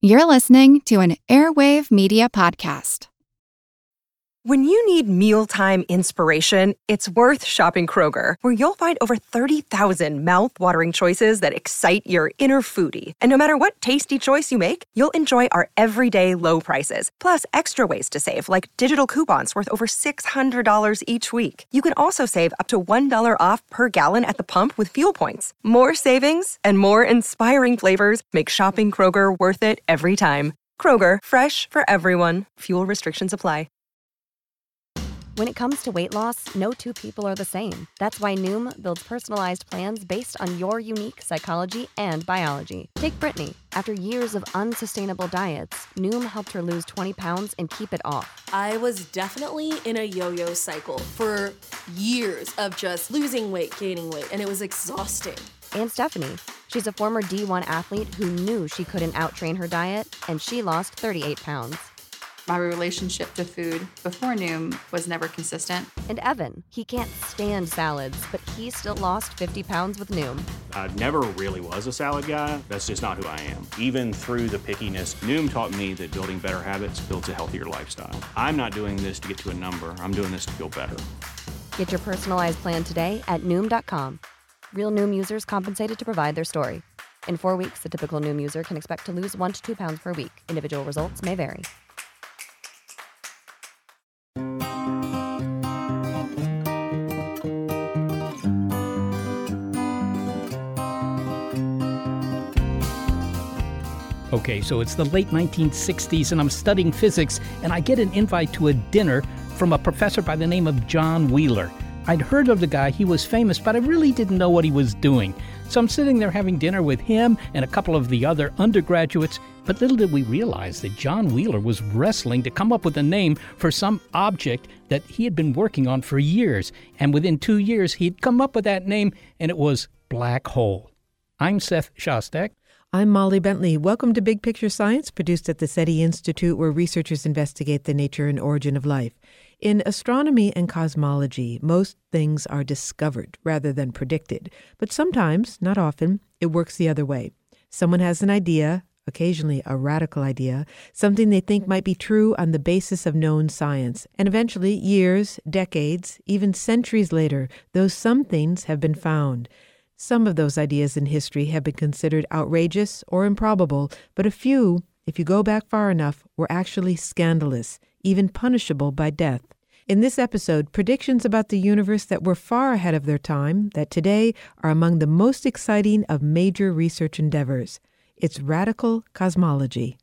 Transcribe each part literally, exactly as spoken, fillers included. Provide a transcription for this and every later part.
You're listening to an Airwave Media Podcast. When you need mealtime inspiration, it's worth shopping Kroger, where you'll find over thirty thousand mouth-watering choices that excite your inner foodie. And no matter what tasty choice you make, you'll enjoy our everyday low prices, plus extra ways to save, like digital coupons worth over six hundred dollars each week. You can also save up to one dollar off per gallon at the pump with fuel points. More savings and more inspiring flavors make shopping Kroger worth it every time. Kroger, fresh for everyone. Fuel restrictions apply. When it comes to weight loss, no two people are the same. That's why Noom builds personalized plans based on your unique psychology and biology. Take Brittany. After years of unsustainable diets, Noom helped her lose twenty pounds and keep it off. I was definitely in a yo-yo cycle for years of just losing weight, gaining weight, and it was exhausting. And Stephanie. She's a former D one athlete who knew she couldn't outtrain her diet, and she lost thirty-eight pounds. My relationship to food before Noom was never consistent. And Evan, he can't stand salads, but he still lost fifty pounds with Noom. I never really was a salad guy. That's just not who I am. Even through the pickiness, Noom taught me that building better habits builds a healthier lifestyle. I'm not doing this to get to a number. I'm doing this to feel better. Get your personalized plan today at Noom dot com. Real Noom users compensated to provide their story. In four weeks, the typical Noom user can expect to lose one to two pounds per week. Individual results may vary. Okay, so it's the late nineteen sixties, and I'm studying physics, and I get an invite to a dinner from a professor by the name of John Wheeler. I'd heard of the guy, he was famous, but I really didn't know what he was doing. So I'm sitting there having dinner with him and a couple of the other undergraduates, but little did we realize that John Wheeler was wrestling to come up with a name for some object that he had been working on for years. And within two years, he'd come up with that name, and it was black hole. I'm Seth Shostak. I'm Molly Bentley. Welcome to Big Picture Science, produced at the SETI Institute, where researchers investigate the nature and origin of life. In astronomy and cosmology, most things are discovered rather than predicted. But sometimes, not often, it works the other way. Someone has an idea, occasionally a radical idea, something they think might be true on the basis of known science. And eventually, years, decades, even centuries later, those some things have been found. Some of those ideas in history have been considered outrageous or improbable, but a few, if you go back far enough, were actually scandalous, even punishable by death. In this episode, predictions about the universe that were far ahead of their time, that today are among the most exciting of major research endeavors. It's radical cosmology.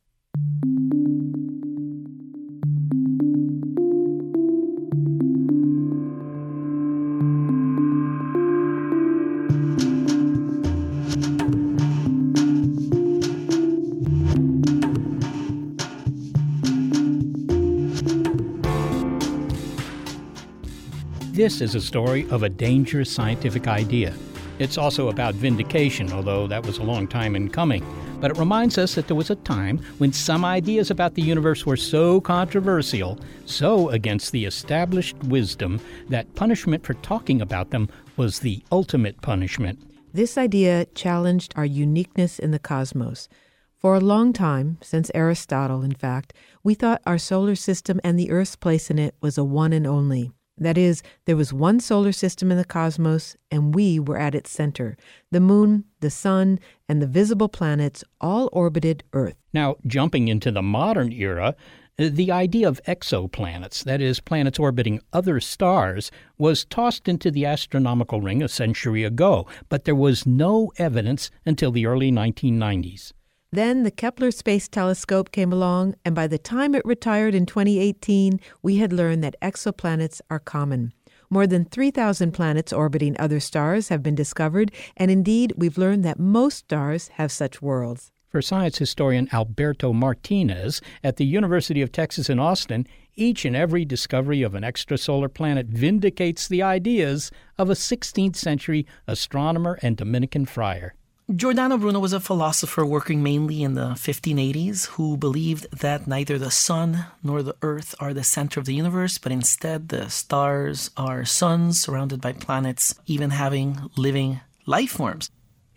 This is a story of a dangerous scientific idea. It's also about vindication, although that was a long time in coming. But it reminds us that there was a time when some ideas about the universe were so controversial, so against the established wisdom, that punishment for talking about them was the ultimate punishment. This idea challenged our uniqueness in the cosmos. For a long time, since Aristotle, in fact, we thought our solar system and the Earth's place in it was a one and only. That is, there was one solar system in the cosmos, and we were at its center. The moon, the sun, and the visible planets all orbited Earth. Now, jumping into the modern era, the idea of exoplanets, that is, planets orbiting other stars, was tossed into the astronomical ring a century ago, but there was no evidence until the early nineteen nineties. Then the Kepler Space Telescope came along, and by the time it retired in twenty eighteen, we had learned that exoplanets are common. More than three thousand planets orbiting other stars have been discovered, and indeed, we've learned that most stars have such worlds. For science historian Alberto Martinez at the University of Texas in Austin, each and every discovery of an extrasolar planet vindicates the ideas of a sixteenth century astronomer and Dominican friar. Giordano Bruno was a philosopher working mainly in the fifteen eighties who believed that neither the sun nor the earth are the center of the universe, but instead the stars are suns surrounded by planets, even having living life forms.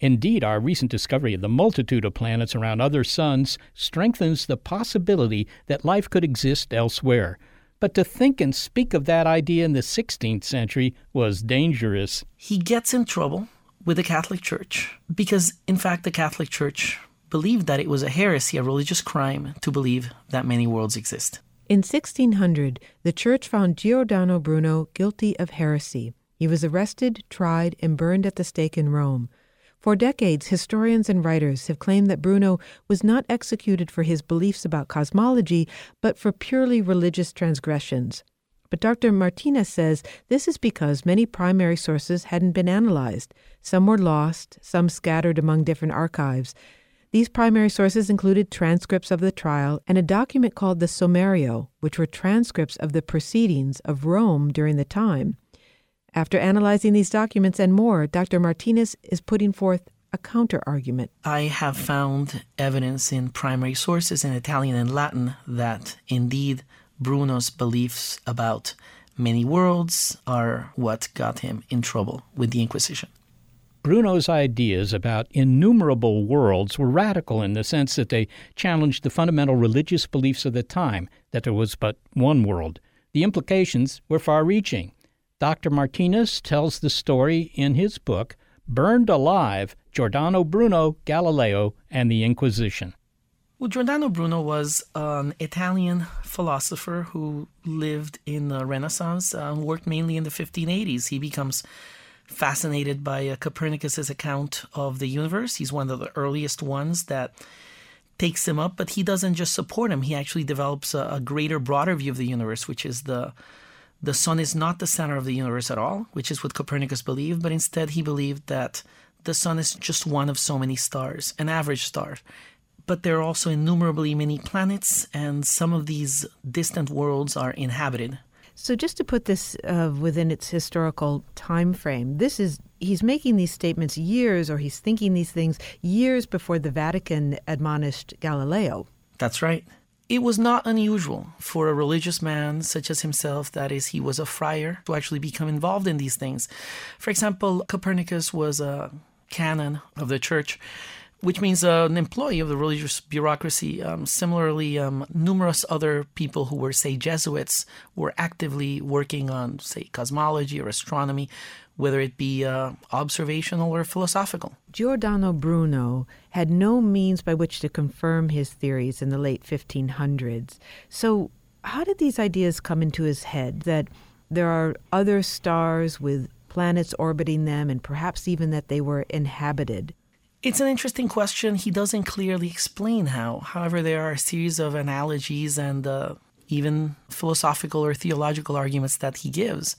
Indeed, our recent discovery of the multitude of planets around other suns strengthens the possibility that life could exist elsewhere. But to think and speak of that idea in the sixteenth century was dangerous. He gets in trouble with the Catholic Church because, in fact, the Catholic Church believed that it was a heresy, a religious crime, to believe that many worlds exist. In sixteen hundred, the church found Giordano Bruno guilty of heresy. He was arrested, tried, and burned at the stake in Rome. For decades, historians and writers have claimed that Bruno was not executed for his beliefs about cosmology, but for purely religious transgressions. But Doctor Martinez says this is because many primary sources hadn't been analyzed. Some were lost, some scattered among different archives. These primary sources included transcripts of the trial and a document called the Sommario, which were transcripts of the proceedings of Rome during the time. After analyzing these documents and more, Doctor Martinez is putting forth a counter-argument. I have found evidence in primary sources in Italian and Latin that indeed Bruno's beliefs about many worlds are what got him in trouble with the Inquisition. Bruno's ideas about innumerable worlds were radical in the sense that they challenged the fundamental religious beliefs of the time, that there was but one world. The implications were far-reaching. Doctor Martinez tells the story in his book, Burned Alive, Giordano Bruno, Galileo, and the Inquisition. Well, Giordano Bruno was an Italian philosopher who lived in the Renaissance, uh, worked mainly in the fifteen eighties. He becomes fascinated by uh, Copernicus's account of the universe. He's one of the earliest ones that takes him up, but he doesn't just support him. He actually develops a, a greater, broader view of the universe, which is the The sun is not the center of the universe at all, which is what Copernicus believed, but instead he believed that the sun is just one of so many stars, an average star. But there are also innumerably many planets, and some of these distant worlds are inhabited. So just to put this uh, within its historical time frame, this is he's making these statements years, or he's thinking these things years before the Vatican admonished Galileo. That's right. It was not unusual for a religious man such as himself, that is, he was a friar, to actually become involved in these things. For example, Copernicus was a canon of the church, which means uh, an employee of the religious bureaucracy. Um, similarly, um, numerous other people who were, say, Jesuits, were actively working on, say, cosmology or astronomy, whether it be uh, observational or philosophical. Giordano Bruno had no means by which to confirm his theories in the late fifteen hundreds. So how did these ideas come into his head that there are other stars with planets orbiting them and perhaps even that they were inhabited? It's an interesting question. He doesn't clearly explain how. However, there are a series of analogies and uh, even philosophical or theological arguments that he gives.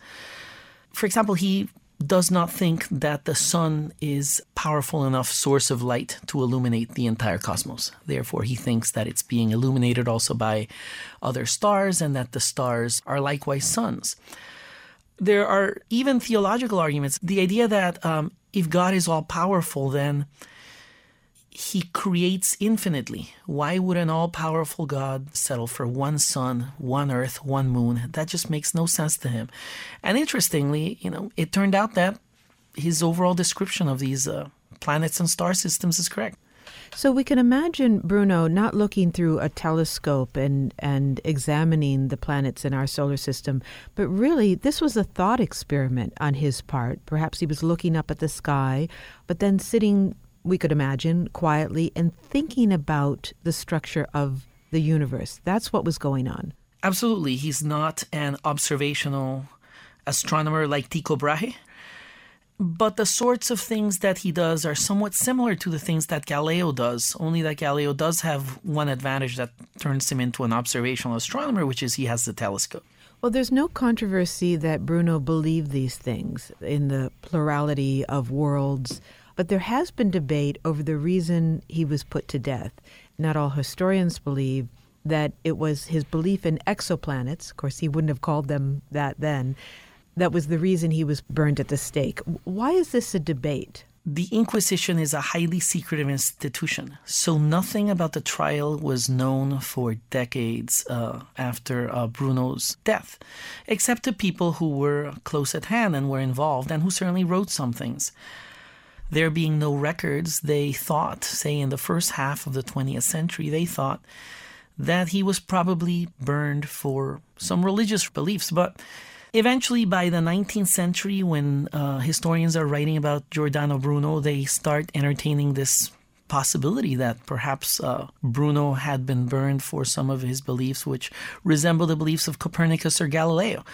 For example, he does not think that the sun is a powerful enough source of light to illuminate the entire cosmos. Therefore, he thinks that it's being illuminated also by other stars and that the stars are likewise suns. There are even theological arguments. The idea that um, if God is all-powerful, then he creates infinitely. Why would an all-powerful God settle for one sun, one earth, one moon? That just makes no sense to him. And interestingly, you know, it turned out that his overall description of these uh, planets and star systems is correct. So we can imagine Bruno not looking through a telescope and, and examining the planets in our solar system, but really this was a thought experiment on his part. Perhaps he was looking up at the sky, but then sitting, we could imagine, quietly and thinking about the structure of the universe. That's what was going on. Absolutely. He's not an observational astronomer like Tycho Brahe. But the sorts of things that he does are somewhat similar to the things that Galileo does, only that Galileo does have one advantage that turns him into an observational astronomer, which is he has the telescope. Well, there's no controversy that Bruno believed these things in the plurality of worlds, but there has been debate over the reason he was put to death. Not all historians believe that it was his belief in exoplanets, of course he wouldn't have called them that then, that was the reason he was burned at the stake. Why is this a debate? The Inquisition is a highly secretive institution, so nothing about the trial was known for decades uh, after uh, Bruno's death, except to people who were close at hand and were involved and who certainly wrote some things. there being no records, they thought, say in the first half of the twentieth century, they thought that he was probably burned for some religious beliefs. But eventually, by the nineteenth century, when uh, historians are writing about Giordano Bruno, they start entertaining this possibility that perhaps uh, Bruno had been burned for some of his beliefs, which resemble the beliefs of Copernicus or Galileo.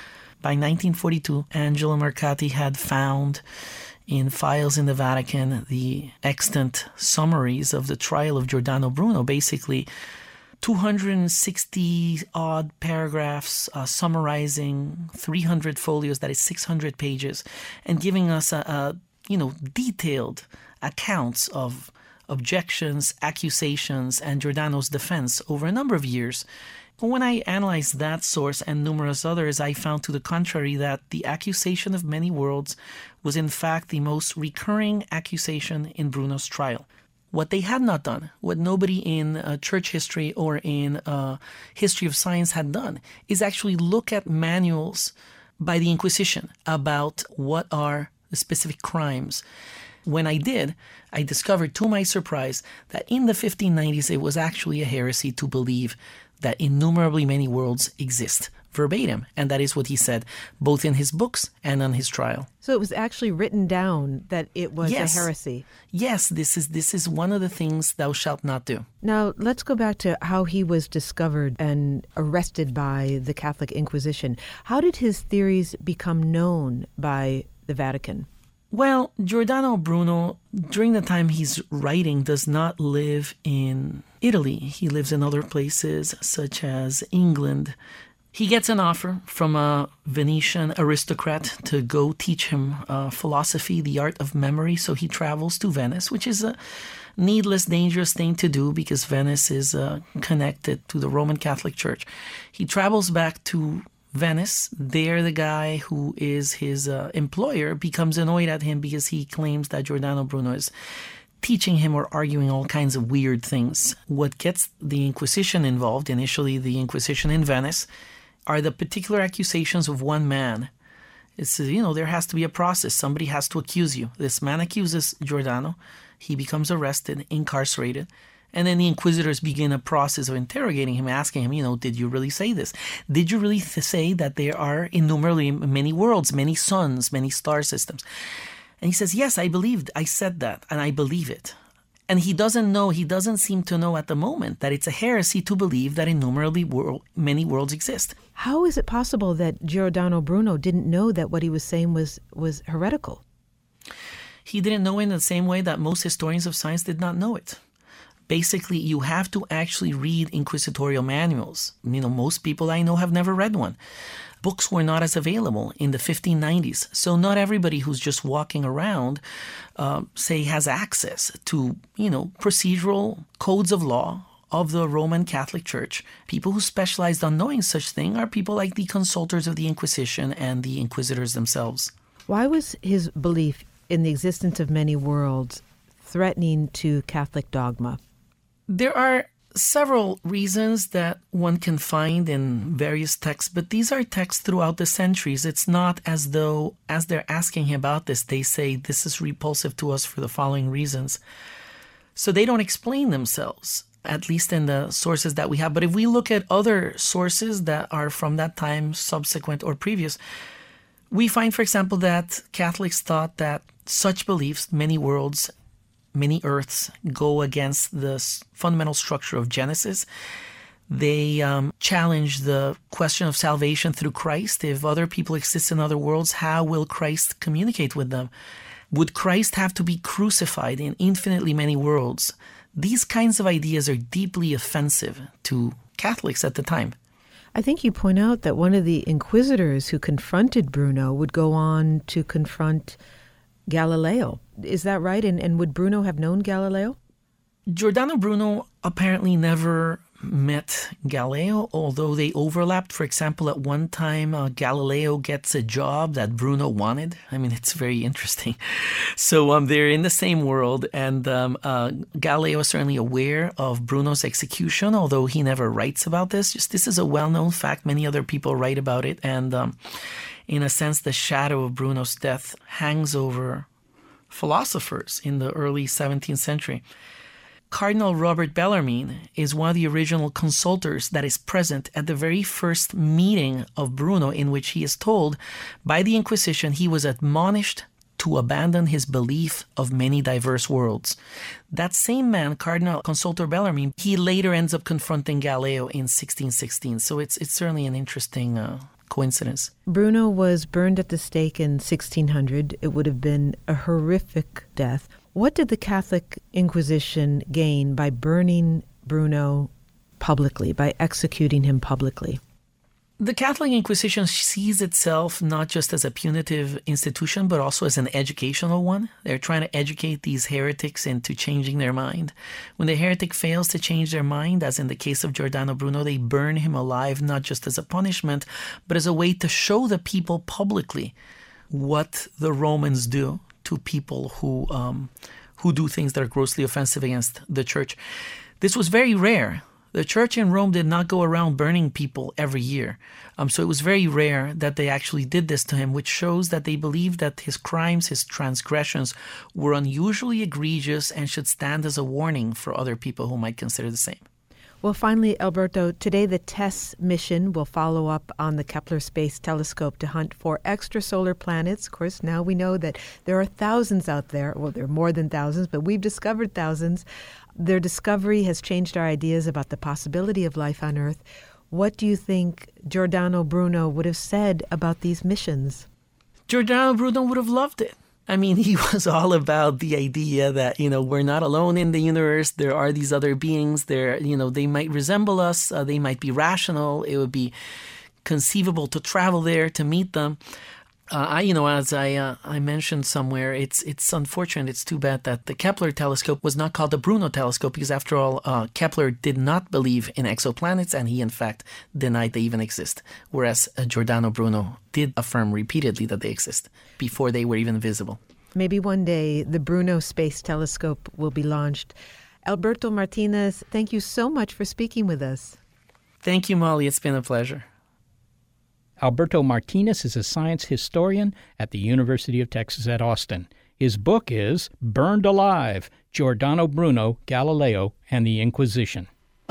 By nineteen forty-two, Angelo Mercati had found in files in the Vatican the extant summaries of the trial of Giordano Bruno, basically two hundred sixty odd paragraphs uh, summarizing three hundred folios, that is six hundred pages, and giving us a, a you know detailed accounts of objections, accusations, and Giordano's defense over a number of years. When I analyzed that source and numerous others, I found to the contrary that the accusation of many worlds was in fact the most recurring accusation in Bruno's trial. What they had not done, what nobody in uh, church history or in uh, history of science had done, is actually look at manuals by the Inquisition about what are the specific crimes. When I did, I discovered to my surprise that in the fifteen nineties it was actually a heresy to believe that innumerably many worlds exist, verbatim. And that is what he said, both in his books and on his trial. So it was actually written down that it was yes. a heresy. Yes, this is this is one of the things thou shalt not do. Now, let's go back to how he was discovered and arrested by the Catholic Inquisition. How did his theories become known by the Vatican? Well, Giordano Bruno, during the time he's writing, does not live in Italy. He lives in other places, such as England. He gets an offer from a Venetian aristocrat to go teach him uh, philosophy, the art of memory. So he travels to Venice, which is a needless, dangerous thing to do because Venice is uh, connected to the Roman Catholic Church. He travels back to Venice. There, the guy who is his uh, employer becomes annoyed at him because he claims that Giordano Bruno is teaching him or arguing all kinds of weird things. What gets the Inquisition involved, initially the Inquisition in Venice, are the particular accusations of one man. It's, you know, there has to be a process. Somebody has to accuse you. This man accuses Giordano. He becomes arrested, incarcerated. And then the inquisitors begin a process of interrogating him, asking him, you know, did you really say this? Did you really th- say that there are innumerably many worlds, many suns, many star systems? And he says, yes, I believed, I said that, and I believe it. And he doesn't know, he doesn't seem to know at the moment that it's a heresy to believe that innumerably world, many worlds exist. How is it possible that Giordano Bruno didn't know that what he was saying was, was heretical? He didn't know in the same way that most historians of science did not know it. Basically, you have to actually read inquisitorial manuals. You know, most people I know have never read one. Books were not as available in the fifteen nineties. So not everybody who's just walking around, uh, say, has access to, you know, procedural codes of law of the Roman Catholic Church. People who specialized on knowing such thing are people like the consultors of the Inquisition and the inquisitors themselves. Why was his belief in the existence of many worlds threatening to Catholic dogma? There are several reasons that one can find in various texts, but these are texts throughout the centuries. It's not as though, as they're asking him about this, they say this is repulsive to us for the following reasons. So they don't explain themselves, at least in the sources that we have. But if we look at other sources that are from that time, subsequent or previous, we find, for example, that Catholics thought that such beliefs, many worlds, many earths, go against the fundamental structure of Genesis. They um, challenge the question of salvation through Christ. If other people exist in other worlds, how will Christ communicate with them? Would Christ have to be crucified in infinitely many worlds? These kinds of ideas are deeply offensive to Catholics at the time. I think you point out that one of the inquisitors who confronted Bruno would go on to confront Galileo. Is that right? And, and would Bruno have known Galileo? Giordano Bruno apparently never met Galileo, although they overlapped. For example, at one time, uh, Galileo gets a job that Bruno wanted. I mean, it's very interesting. So um, they're in the same world, and um, uh, Galileo is certainly aware of Bruno's execution, although he never writes about this. Just this is a well-known fact. Many other people write about it, and um, in a sense, the shadow of Bruno's death hangs over philosophers in the early seventeenth century. Cardinal Robert Bellarmine is one of the original consultors that is present at the very first meeting of Bruno, in which he is told by the Inquisition he was admonished to abandon his belief of many diverse worlds. That same man, Cardinal Consultor Bellarmine, he later ends up confronting Galileo in sixteen sixteen. So it's it's certainly an interesting uh, coincidence. Bruno was burned at the stake in sixteen hundred. It would have been a horrific death. What did the Catholic Inquisition gain by burning Bruno publicly, by executing him publicly? The Catholic Inquisition sees itself not just as a punitive institution, but also as an educational one. They're trying to educate these heretics into changing their mind. When the heretic fails to change their mind, as in the case of Giordano Bruno, they burn him alive, not just as a punishment, but as a way to show the people publicly what the Romans do to people who um, who do things that are grossly offensive against the church. This was very rare. The church in Rome did not go around burning people every year. Um, so it was very rare that they actually did this to him, which shows that they believed that his crimes, his transgressions, were unusually egregious and should stand as a warning for other people who might consider the same. Well, finally, Alberto, today the TESS mission will follow up on the Kepler Space Telescope to hunt for extrasolar planets. Of course, now we know that there are thousands out there. Well, there are more than thousands, but we've discovered thousands. Their discovery has changed our ideas about the possibility of life on Earth. What do you think Giordano Bruno would have said about these missions? Giordano Bruno would have loved it. I mean, he was all about the idea that, you know, we're not alone in the universe. There are these other beings. They're, you know, they might resemble us. Uh, they might be rational. It would be conceivable to travel there, to meet them. Uh, I, you know, as I uh, I mentioned somewhere, it's it's unfortunate. It's too bad that the Kepler telescope was not called the Bruno telescope because, after all, uh, Kepler did not believe in exoplanets, and he, in fact, denied they even exist. Whereas uh, Giordano Bruno did affirm repeatedly that they exist before they were even visible. Maybe one day the Bruno Space Telescope will be launched. Alberto Martinez, thank you so much for speaking with us. Thank you, Molly. It's been a pleasure. Alberto Martinez is a science historian at the University of Texas at Austin. His book is Burned Alive, Giordano Bruno, Galileo, and the Inquisition.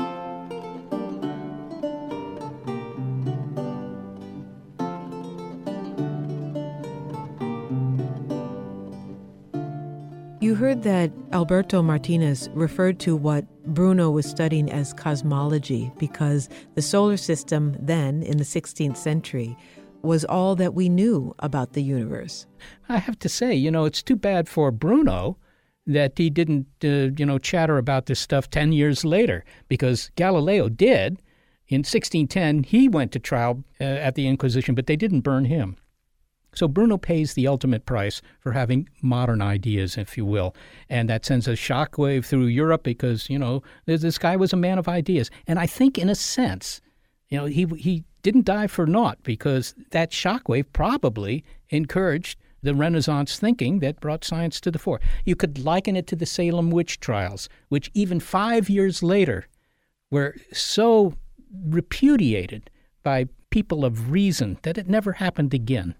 You heard that Alberto Martinez referred to what Bruno was studying as cosmology because the solar system then, in the sixteenth century, was all that we knew about the universe. I have to say, you know, it's too bad for Bruno that he didn't, uh, you know, chatter about this stuff ten years later, because Galileo did. In sixteen ten, he went to trial uh, at the Inquisition, but they didn't burn him. So Bruno pays the ultimate price for having modern ideas, if you will. And that sends a shockwave through Europe because, you know, this guy was a man of ideas. And I think, in a sense, you know, he he didn't die for naught because that shockwave probably encouraged the Renaissance thinking that brought science to the fore. You could liken it to the Salem witch trials, which even five years later were so repudiated by people of reason that it never happened again.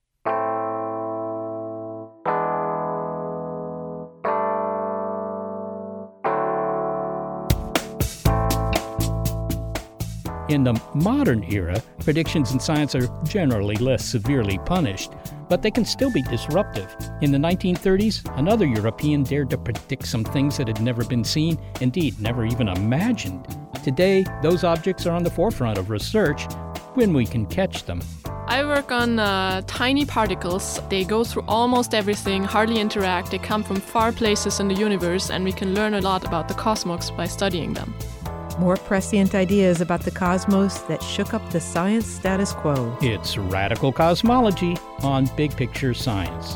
In the modern era, predictions in science are generally less severely punished, but they can still be disruptive. In the nineteen thirties, another European dared to predict some things that had never been seen, indeed, never even imagined. Today, those objects are on the forefront of research when we can catch them. I work on uh, tiny particles. They go through almost everything, hardly interact. They come from far places in the universe, and we can learn a lot about the cosmos by studying them. More prescient ideas about the cosmos that shook up the science status quo. It's Radical Cosmology on Big Picture Science.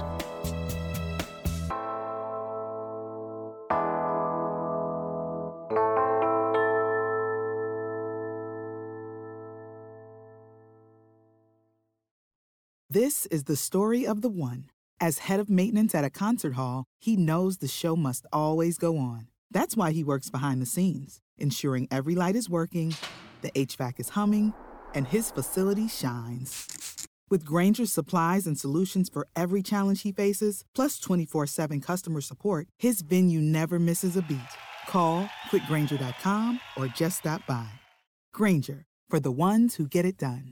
This is the story of the one. As head of maintenance at a concert hall, he knows the show must always go on. That's why he works behind the scenes, ensuring every light is working, the H V A C is humming, and his facility shines. With Granger's supplies and solutions for every challenge he faces, plus twenty-four seven customer support, his venue never misses a beat. Call quick granger dot com or just stop by. Granger, for the ones who get it done.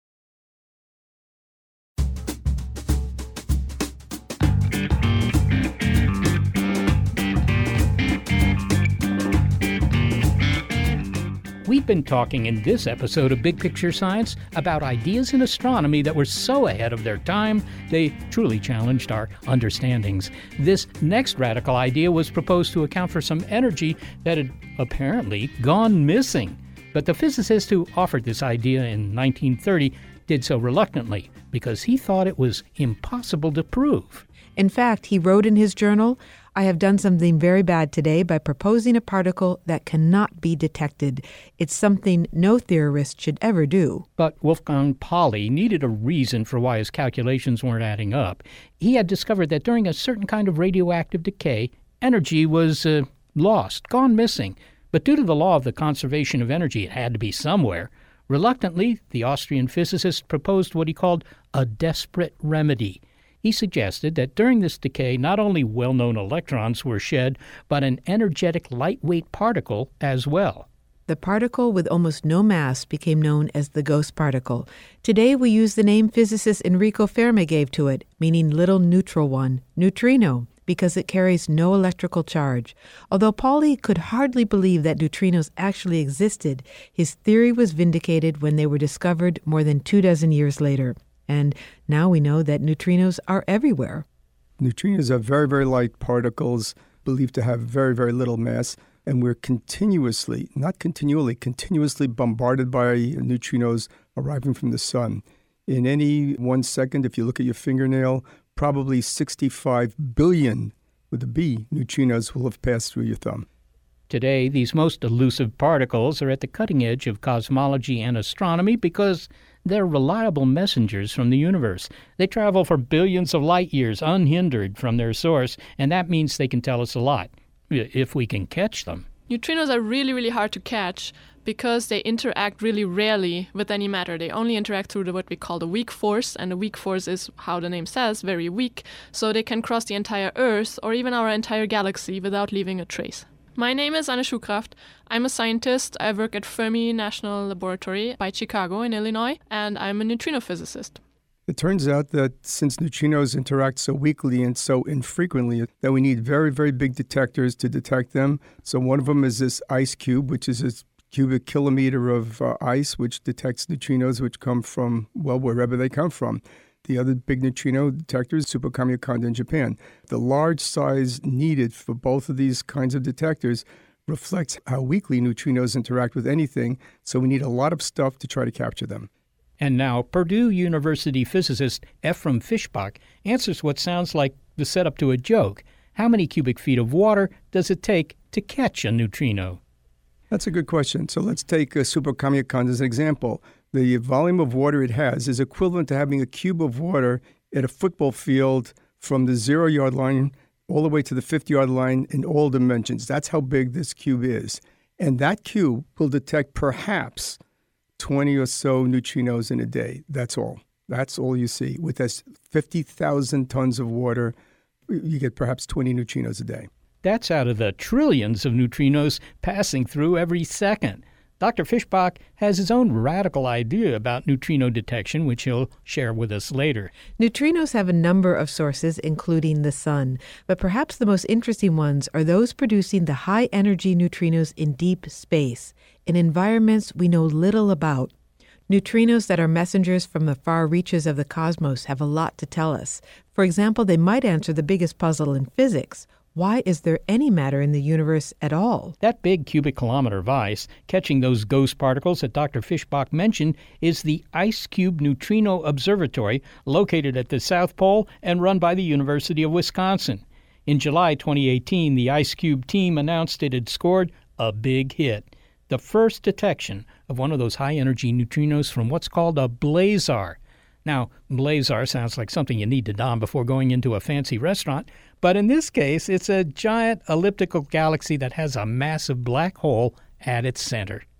We've been talking in this episode of Big Picture Science about ideas in astronomy that were so ahead of their time, they truly challenged our understandings. This next radical idea was proposed to account for some energy that had apparently gone missing. But the physicist who offered this idea in nineteen thirty did so reluctantly because he thought it was impossible to prove. In fact, he wrote in his journal, "I have done something very bad today by proposing a particle that cannot be detected. It's something no theorist should ever do." But Wolfgang Pauli needed a reason for why his calculations weren't adding up. He had discovered that during a certain kind of radioactive decay, energy was uh, lost, gone missing. But due to the law of the conservation of energy, it had to be somewhere. Reluctantly, the Austrian physicist proposed what he called a desperate remedy. He suggested that during this decay, not only well-known electrons were shed, but an energetic lightweight particle as well. The particle with almost no mass became known as the ghost particle. Today we use the name physicist Enrico Fermi gave to it, meaning little neutral one, neutrino, because it carries no electrical charge. Although Pauli could hardly believe that neutrinos actually existed, his theory was vindicated when they were discovered more than two dozen years later. And now we know that neutrinos are everywhere. Neutrinos are very, very light particles believed to have very, very little mass. And we're continuously, not continually, continuously bombarded by neutrinos arriving from the sun. In any one second, if you look at your fingernail, probably sixty-five billion, with a B, neutrinos will have passed through your thumb. Today, these most elusive particles are at the cutting edge of cosmology and astronomy because they're reliable messengers from the universe. They travel for billions of light years unhindered from their source, and that means they can tell us a lot, if we can catch them. Neutrinos are really, really hard to catch because they interact really rarely with any matter. They only interact through the, what we call the weak force, and the weak force is, how the name says, very weak, so they can cross the entire Earth or even our entire galaxy without leaving a trace. My name is Anne Schukraft. I'm a scientist. I work at Fermi National Laboratory by Chicago in Illinois, and I'm a neutrino physicist. It turns out that since neutrinos interact so weakly and so infrequently, that we need very, very big detectors to detect them. So one of them is this ice cube, which is a cubic kilometer of uh, ice, which detects neutrinos which come from, well, wherever they come from. The other big neutrino detector is Super Kamiokande in Japan. The large size needed for both of these kinds of detectors reflects how weakly neutrinos interact with anything, so we need a lot of stuff to try to capture them. And now, Purdue University physicist Ephraim Fischbach answers what sounds like the setup to a joke. How many cubic feet of water does it take to catch a neutrino? That's a good question. So let's take uh, Super Kamiokande as an example. The volume of water it has is equivalent to having a cube of water at a football field from the zero-yard line all the way to the fifty-yard line in all dimensions. That's how big this cube is. And that cube will detect perhaps twenty or so neutrinos in a day. That's all. That's all you see. With this fifty thousand tons of water, you get perhaps twenty neutrinos a day. That's out of the trillions of neutrinos passing through every second. Doctor Fischbach has his own radical idea about neutrino detection, which he'll share with us later. Neutrinos have a number of sources, including the sun, but perhaps the most interesting ones are those producing the high-energy neutrinos in deep space, in environments we know little about. Neutrinos that are messengers from the far reaches of the cosmos have a lot to tell us. For example, they might answer the biggest puzzle in physics. Why is there any matter in the universe at all? That big cubic kilometer of ice, catching those ghost particles that Doctor Fischbach mentioned, is the Ice Cube Neutrino Observatory, located at the South Pole and run by the University of Wisconsin. In July twenty eighteen, the Ice Cube team announced it had scored a big hit, the first detection of one of those high-energy neutrinos from what's called a blazar. Now, blazar sounds like something you need to don before going into a fancy restaurant, but in this case, it's a giant elliptical galaxy that has a massive black hole at its center.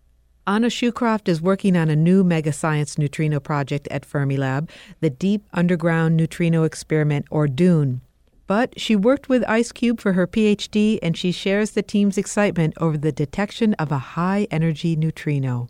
Anna Shewcroft is working on a new megascience neutrino project at Fermilab, the Deep Underground Neutrino Experiment, or DUNE. But she worked with IceCube for her P H D, and she shares the team's excitement over the detection of a high-energy neutrino.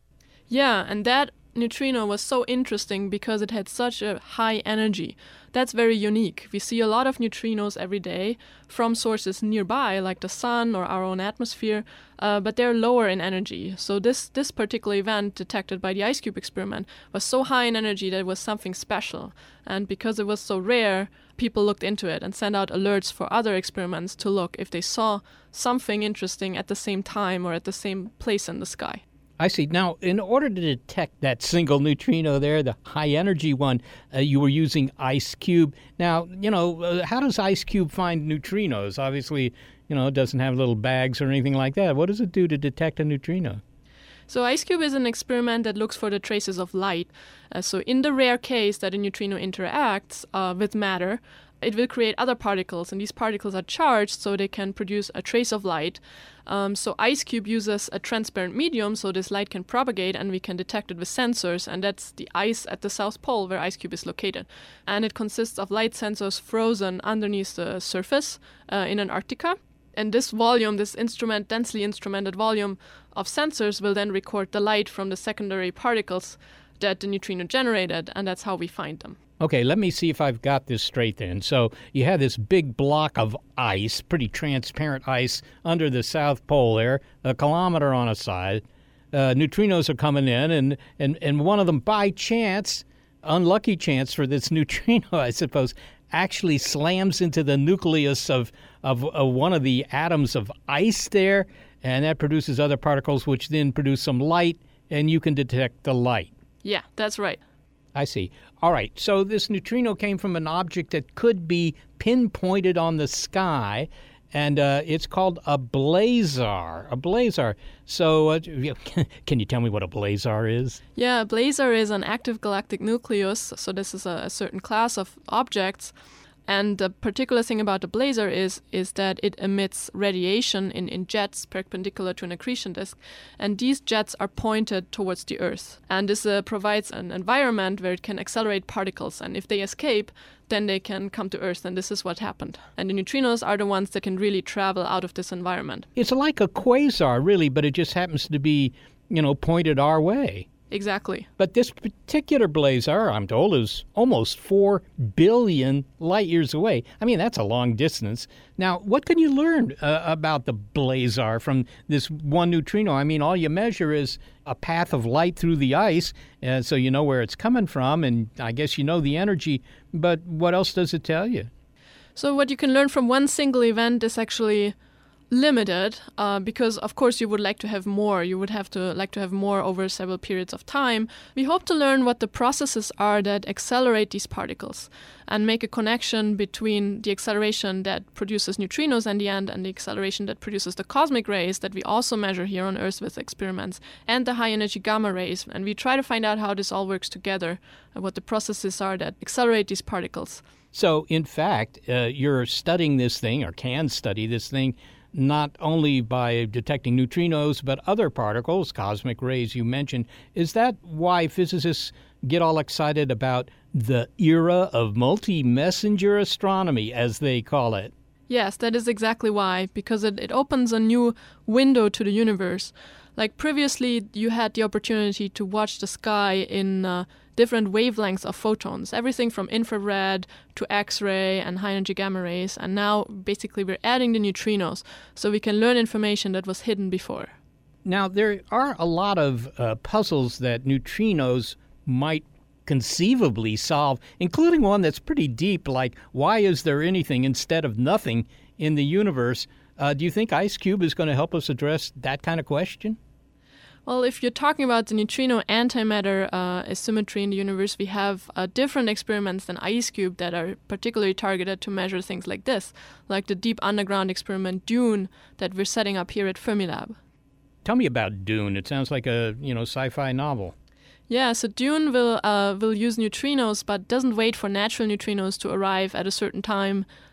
Yeah, and that neutrino was so interesting because it had such a high energy. That's very unique. We see a lot of neutrinos every day from sources nearby, like the sun or our own atmosphere, uh, but they're lower in energy. So this, this particular event detected by the IceCube experiment was so high in energy that it was something special. And because it was so rare, people looked into it and sent out alerts for other experiments to look if they saw something interesting at the same time or at the same place in the sky. I see. Now, in order to detect that single neutrino there, the high-energy one, uh, you were using IceCube. Now, you know, uh, how does IceCube find neutrinos? Obviously, you know, it doesn't have little bags or anything like that. What does it do to detect a neutrino? So IceCube is an experiment that looks for the traces of light. Uh, so in the rare case that a neutrino interacts uh, with matter, it will create other particles, and these particles are charged so they can produce a trace of light. Um, so IceCube uses a transparent medium so this light can propagate, and we can detect it with sensors, and that's the ice at the South Pole where IceCube is located. And it consists of light sensors frozen underneath the surface uh, in Antarctica. And this volume, this instrument, densely instrumented volume of sensors will then record the light from the secondary particles that the neutrino generated, and that's how we find them. Okay, let me see if I've got this straight then. So you have this big block of ice, pretty transparent ice, under the South Pole there, a kilometer on a side. Uh, neutrinos are coming in, and, and, and one of them, by chance, unlucky chance for this neutrino, I suppose, actually slams into the nucleus of, of, of one of the atoms of ice there, and that produces other particles which then produce some light, and you can detect the light. Yeah, that's right. I see. All right, so this neutrino came from an object that could be pinpointed on the sky, and uh, it's called a blazar. A blazar. So uh, can you tell me what a blazar is? Yeah, a blazar is an active galactic nucleus, so this is a, a certain class of objects. And the particular thing about the blazar is is that it emits radiation in, in jets perpendicular to an accretion disk, and these jets are pointed towards the Earth. And this uh, provides an environment where it can accelerate particles, and if they escape, then they can come to Earth, and this is what happened. And the neutrinos are the ones that can really travel out of this environment. It's like a quasar, really, but it just happens to be, you know, pointed our way. Exactly. But this particular blazar, I'm told, is almost four billion light years away. I mean, that's a long distance. Now, what can you learn uh, about the blazar from this one neutrino? I mean, all you measure is a path of light through the ice, uh, so you know where it's coming from, and I guess you know the energy. But what else does it tell you? So what you can learn from one single event is actually limited, uh, because of course you would like to have more. You would have to like to have more over several periods of time. We hope to learn what the processes are that accelerate these particles and make a connection between the acceleration that produces neutrinos in the end and the acceleration that produces the cosmic rays that we also measure here on Earth with experiments, and the high energy gamma rays. And we try to find out how this all works together and what the processes are that accelerate these particles. So in fact, uh, you're studying this thing, or can study this thing, not only by detecting neutrinos, but other particles, cosmic rays you mentioned. Is that why physicists get all excited about the era of multi-messenger astronomy, as they call it? Yes, that is exactly why, because it, it opens a new window to the universe. Like previously, you had the opportunity to watch the sky in uh, different wavelengths of photons, everything from infrared to X-ray and high-energy gamma rays, and now basically we're adding the neutrinos so we can learn information that was hidden before. Now, there are a lot of uh, puzzles that neutrinos might conceivably solve, including one that's pretty deep, like why is there anything instead of nothing in the universe? Uh, do you think IceCube is going to help us address that kind of question? Well, if you're talking about the neutrino antimatter uh, asymmetry in the universe, we have uh, different experiments than IceCube that are particularly targeted to measure things like this, like the Deep Underground experiment DUNE that we're setting up here at Fermilab. Tell me about DUNE. It sounds like a, you know, sci-fi novel. Yeah, so DUNE will uh, will use neutrinos, but doesn't wait for natural neutrinos to arrive at a certain time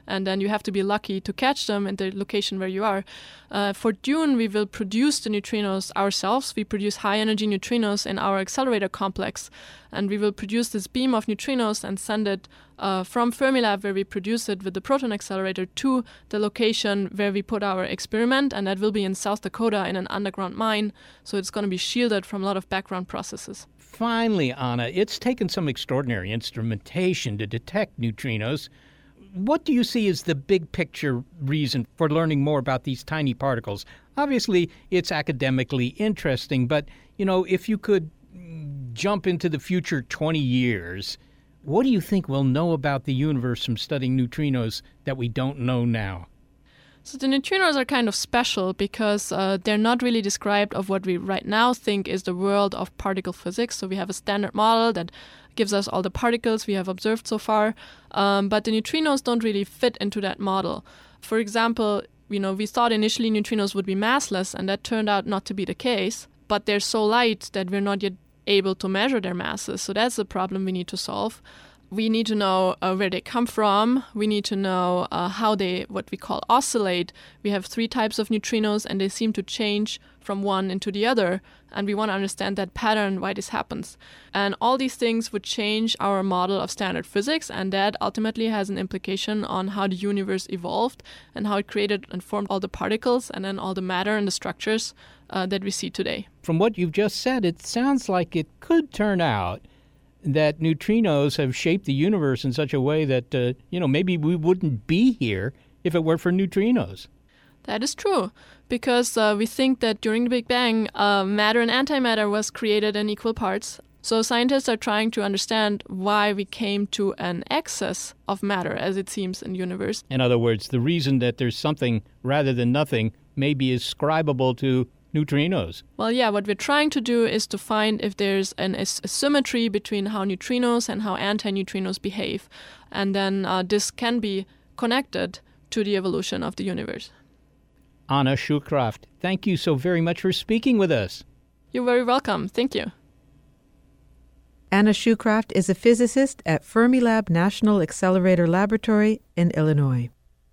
and then you have to be lucky to catch them in the location where you are. Uh, for Dune, we will produce the neutrinos ourselves. We produce high-energy neutrinos in our accelerator complex, and we will produce this beam of neutrinos and send it uh, from Fermilab, where we produce it with the proton accelerator, to the location where we put our experiment, and that will be in South Dakota in an underground mine, so it's going to be shielded from a lot of background processes. Finally, Anna, it's taken some extraordinary instrumentation to detect neutrinos. What do you see as the big picture reason for learning more about these tiny particles? Obviously, it's academically interesting, but, you know, if you could jump into the future twenty years, what do you think we'll know about the universe from studying neutrinos that we don't know now? So the neutrinos are kind of special because uh, they're not really described of what we right now think is the world of particle physics. So we have a standard model that gives us all the particles we have observed so far, um, but the neutrinos don't really fit into that model. For example, you know, we thought initially neutrinos would be massless, and that turned out not to be the case, but they're so light that we're not yet able to measure their masses. So that's a problem we need to solve. We need to know uh, where they come from. We need to know uh, how they, what we call, oscillate. We have three types of neutrinos, and they seem to change from one into the other. And we want to understand that pattern, why this happens. And all these things would change our model of standard physics, and that ultimately has an implication on how the universe evolved and how it created and formed all the particles and then all the matter and the structures uh, that we see today. From what you've just said, it sounds like it could turn out that neutrinos have shaped the universe in such a way that, uh, you know, maybe we wouldn't be here if it were for neutrinos. That is true, because uh, we think that during the Big Bang, uh, matter and antimatter was created in equal parts. So scientists are trying to understand why we came to an excess of matter, as it seems, in the universe. In other words, the reason that there's something rather than nothing may be ascribable to neutrinos. Well, yeah, what we're trying to do is to find if there's an asymmetry between how neutrinos and how antineutrinos behave. And then uh, this can be connected to the evolution of the universe. Anna Schucraft, thank you so very much for speaking with us. You're very welcome. Thank you. Anna Schucraft is a physicist at Fermilab National Accelerator Laboratory in Illinois.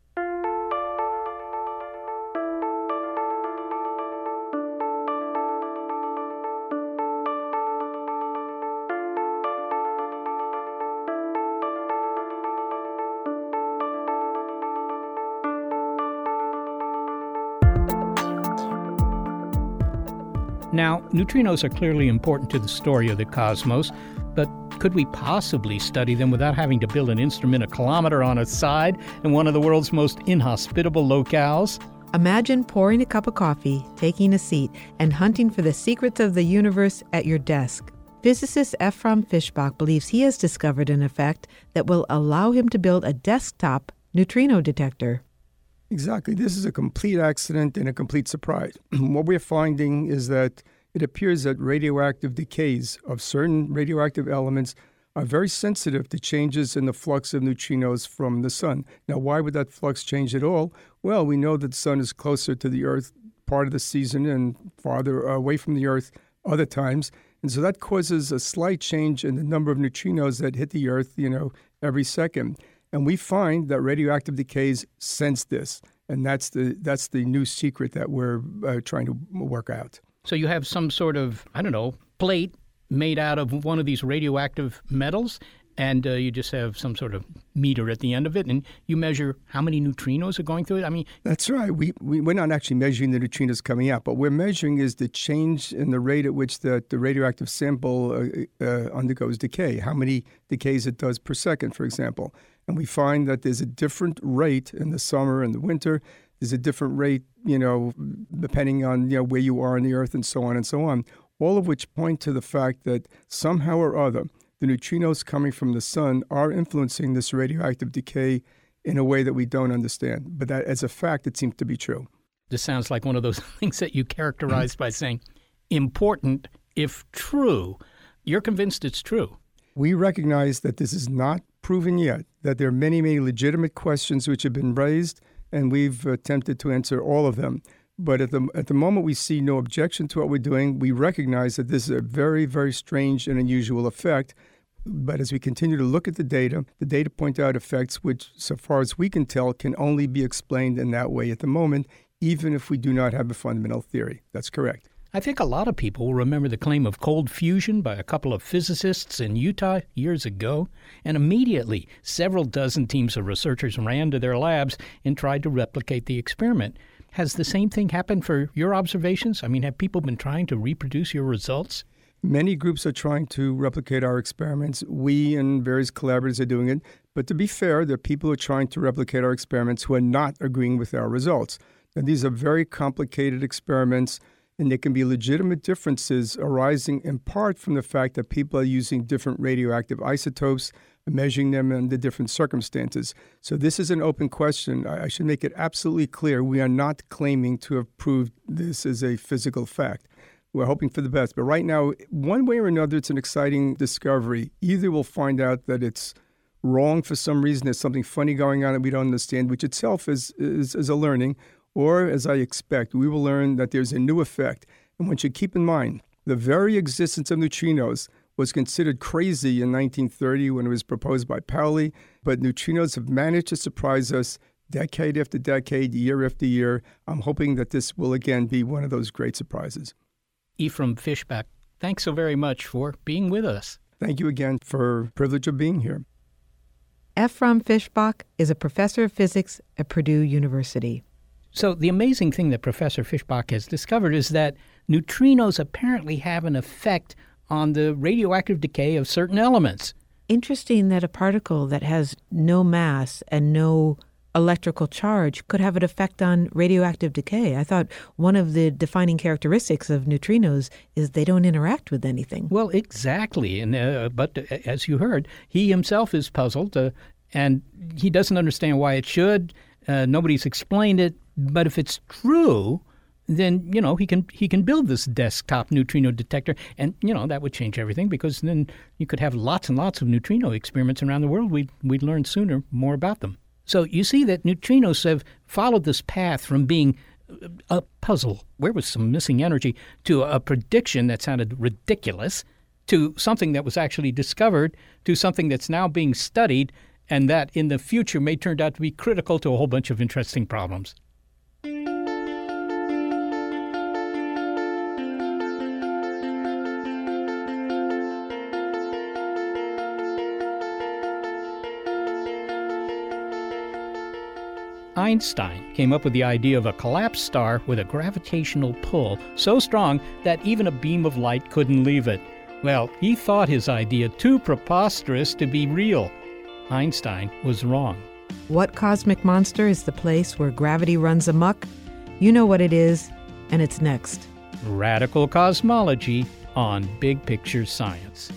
Now, neutrinos are clearly important to the story of the cosmos, but could we possibly study them without having to build an instrument a kilometer on its side in one of the world's most inhospitable locales? Imagine pouring a cup of coffee, taking a seat, and hunting for the secrets of the universe at your desk. Physicist Ephraim Fishbach believes he has discovered an effect that will allow him to build a desktop neutrino detector. Exactly. This is a complete accident and a complete surprise. What we're finding is that it appears that radioactive decays of certain radioactive elements are very sensitive to changes in the flux of neutrinos from the sun. Now, why would that flux change at all? Well, we know that the sun is closer to the Earth part of the season and farther away from the Earth other times. And so that causes a slight change in the number of neutrinos that hit the Earth, you know, every second. And we find that radioactive decays sense this, and that's the that's the new secret that we're uh, trying to work out. So you have some sort of, I don't know, plate made out of one of these radioactive metals, and uh, you just have some sort of meter at the end of it, and you measure how many neutrinos are going through it? I mean... That's right. We, we, we're not actually measuring the neutrinos coming out. What we're measuring is the change in the rate at which the, the radioactive sample uh, uh, undergoes decay, how many decays it does per second, for example. And we find that there's a different rate in the summer and the winter. There's a different rate, you know, depending on, you know, where you are on the Earth and so on and so on, all of which point to the fact that somehow or other, the neutrinos coming from the sun are influencing this radioactive decay in a way that we don't understand. But that, as a fact, it seems to be true. This sounds like one of those things that you characterized by saying, important if true. You're convinced it's true. We recognize that this is not proven yet, that there are many, many legitimate questions which have been raised, and we've attempted to answer all of them. But at the at the moment we see no objection to what we're doing, we recognize that this is a very, very strange and unusual effect. But as we continue to look at the data, the data point out effects which, so far as we can tell, can only be explained in that way at the moment, even if we do not have a fundamental theory. That's correct. I think a lot of people will remember the claim of cold fusion by a couple of physicists in Utah years ago, and immediately several dozen teams of researchers ran to their labs and tried to replicate the experiment. Has the same thing happened for your observations? I mean, have people been trying to reproduce your results? Many groups are trying to replicate our experiments. We and various collaborators are doing it. But to be fair, there are people who are trying to replicate our experiments who are not agreeing with our results. Now, these are very complicated experiments, and there can be legitimate differences arising in part from the fact that people are using different radioactive isotopes and measuring them under different circumstances. So this is an open question. I should make it absolutely clear. We are not claiming to have proved this as a physical fact. We're hoping for the best. But right now, one way or another, it's an exciting discovery. Either we'll find out that it's wrong for some reason, there's something funny going on that we don't understand, which itself is, is, is a learning, or, as I expect, we will learn that there's a new effect. And one should keep in mind, the very existence of neutrinos was considered crazy in nineteen thirty when it was proposed by Pauli, but neutrinos have managed to surprise us decade after decade, year after year. I'm hoping that this will again be one of those great surprises. Ephraim Fischbach, thanks so very much for being with us. Thank you again for the privilege of being here. Ephraim Fischbach is a professor of physics at Purdue University. So the amazing thing that Professor Fischbach has discovered is that neutrinos apparently have an effect on the radioactive decay of certain elements. Interesting that a particle that has no mass and no electrical charge could have an effect on radioactive decay. I thought one of the defining characteristics of neutrinos is they don't interact with anything. Well, exactly. And uh, but uh, as you heard, he himself is puzzled, uh, and he doesn't understand why it should. Uh, nobody's explained it. But if it's true, then, you know, he can he can build this desktop neutrino detector. And, you know, that would change everything, because then you could have lots and lots of neutrino experiments around the world. We'd, we'd learn sooner more about them. So you see that neutrinos have followed this path from being a puzzle, where was some missing energy, to a prediction that sounded ridiculous, to something that was actually discovered, to something that's now being studied, and that in the future may turn out to be critical to a whole bunch of interesting problems. Einstein came up with the idea of a collapsed star with a gravitational pull so strong that even a beam of light couldn't leave it. Well, he thought his idea too preposterous to be real. Einstein was wrong. What cosmic monster is the place where gravity runs amok? You know what it is, and it's next. Radical Cosmology on Big Picture Science.